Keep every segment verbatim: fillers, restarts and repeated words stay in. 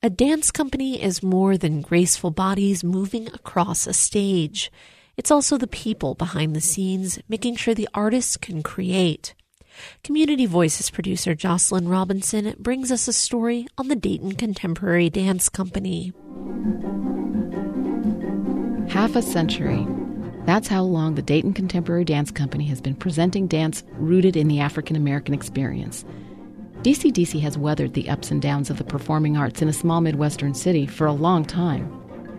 A dance company is more than graceful bodies moving across a stage. It's also the people behind the scenes, making sure the artists can create. Community Voices producer Jocelyn Robinson brings us a story on the Dayton Contemporary Dance Company. Half a century. That's how long the Dayton Contemporary Dance Company has been presenting dance rooted in the African American experience. D C D C has weathered the ups and downs of the performing arts in a small Midwestern city for a long time.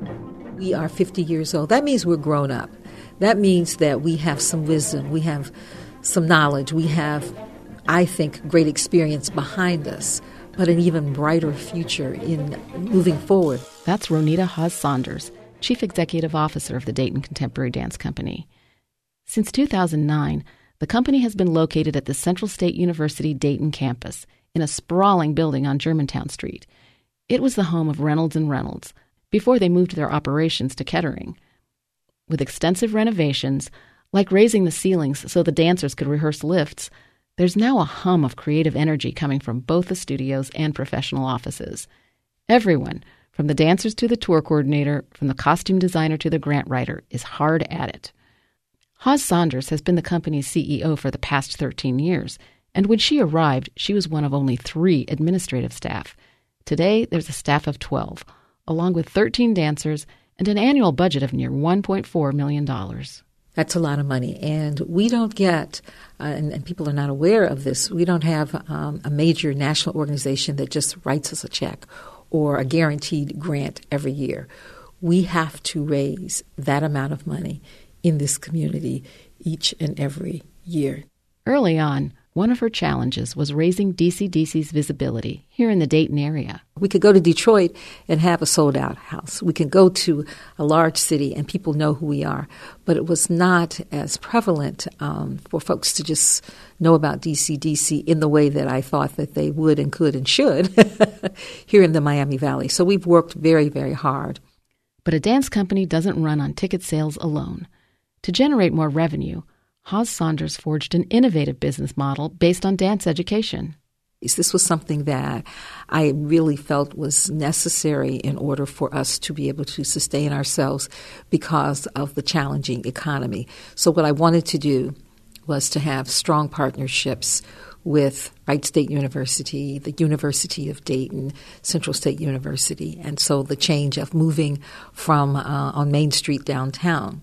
We are fifty years old. That means we're grown up. That means that we have some wisdom, we have some knowledge, we have, I think, great experience behind us, but an even brighter future in moving forward. That's Ronita Hawes Saunders, Chief Executive Officer of the Dayton Contemporary Dance Company. Since two thousand nine, the company has been located at the Central State University Dayton campus in a sprawling building on Germantown Street. It was the home of Reynolds and Reynolds before they moved their operations to Kettering. With extensive renovations, like raising the ceilings so the dancers could rehearse lifts, there's now a hum of creative energy coming from both the studios and professional offices. Everyone, from the dancers to the tour coordinator, from the costume designer to the grant writer, is hard at it. Hawes Saunders has been the company's C E O for the past thirteen years, and when she arrived, she was one of only three administrative staff. Today, there's a staff of twelve, along with thirteen dancers and an annual budget of near one point four million dollars. That's a lot of money, and we don't get, uh, and, and people are not aware of this, we don't have um, a major national organization that just writes us a check or a guaranteed grant every year. We have to raise that amount of money in this community each and every year. Early on, one of her challenges was raising D C D C's visibility here in the Dayton area. We could go to Detroit and have a sold-out house. We can go to a large city and people know who we are. But it was not as prevalent um, for folks to just know about D C D C in the way that I thought that they would and could and should here in the Miami Valley. So we've worked very, very hard. But a dance company doesn't run on ticket sales alone. To generate more revenue, Hawes Saunders forged an innovative business model based on dance education. This was something that I really felt was necessary in order for us to be able to sustain ourselves because of the challenging economy. So what I wanted to do was to have strong partnerships with Wright State University, the University of Dayton, Central State University. And so the change of moving from uh, on Main Street downtown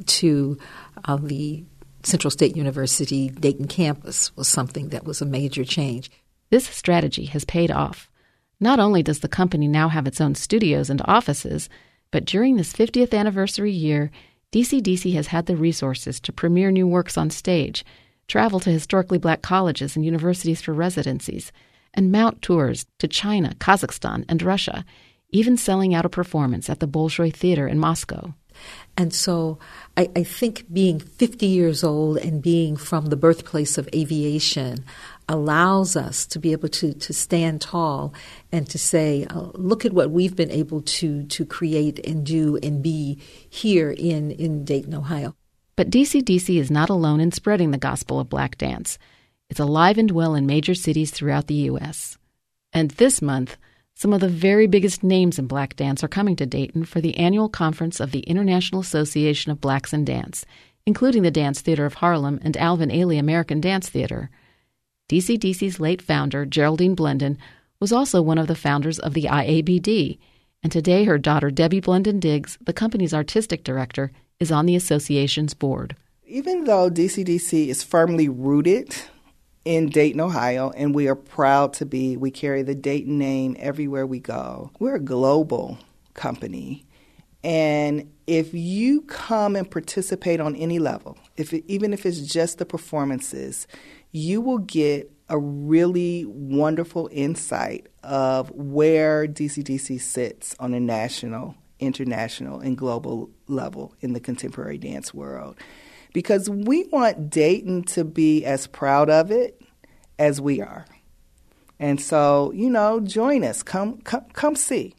to uh, the Central State University Dayton campus was something that was a major change. This strategy has paid off. Not only does the company now have its own studios and offices, but during this fiftieth anniversary year, D C D C has had the resources to premiere new works on stage, travel to historically black colleges and universities for residencies, and mount tours to China, Kazakhstan, and Russia, even selling out a performance at the Bolshoi Theater in Moscow. And so I, I think being fifty years old and being from the birthplace of aviation allows us to be able to, to stand tall and to say, uh, look at what we've been able to, to create and do and be here in, in Dayton, Ohio. But D C D C is not alone in spreading the gospel of black dance. It's alive and well in major cities throughout the U S. And this month, some of the very biggest names in black dance are coming to Dayton for the annual conference of the International Association of Blacks in Dance, including the Dance Theater of Harlem and Alvin Ailey American Dance Theater. D C D C's late founder, Geraldine Blendon, was also one of the founders of the I A B D, and today her daughter, Debbie Blendon Diggs, the company's artistic director, is on the association's board. Even though D C D C is firmly rooted in Dayton, Ohio, and we are proud to be. We carry the Dayton name everywhere we go. We're a global company, and if you come and participate on any level, if it, even if it's just the performances, you will get a really wonderful insight of where D C D C sits on a national, international, and global level in the contemporary dance world. Because we want Dayton to be as proud of it as we are. And so, you know, join us. Come, come, come see.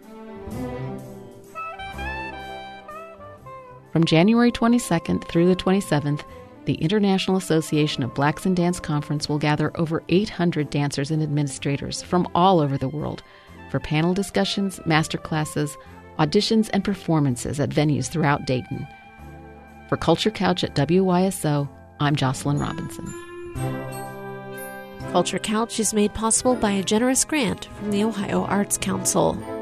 From January twenty-second through the twenty-seventh, the International Association of Blacks in Dance Conference will gather over eight hundred dancers and administrators from all over the world for panel discussions, masterclasses, auditions, and performances at venues throughout Dayton. For Culture Couch at W Y S O, I'm Jocelyn Robinson. Culture Couch is made possible by a generous grant from the Ohio Arts Council.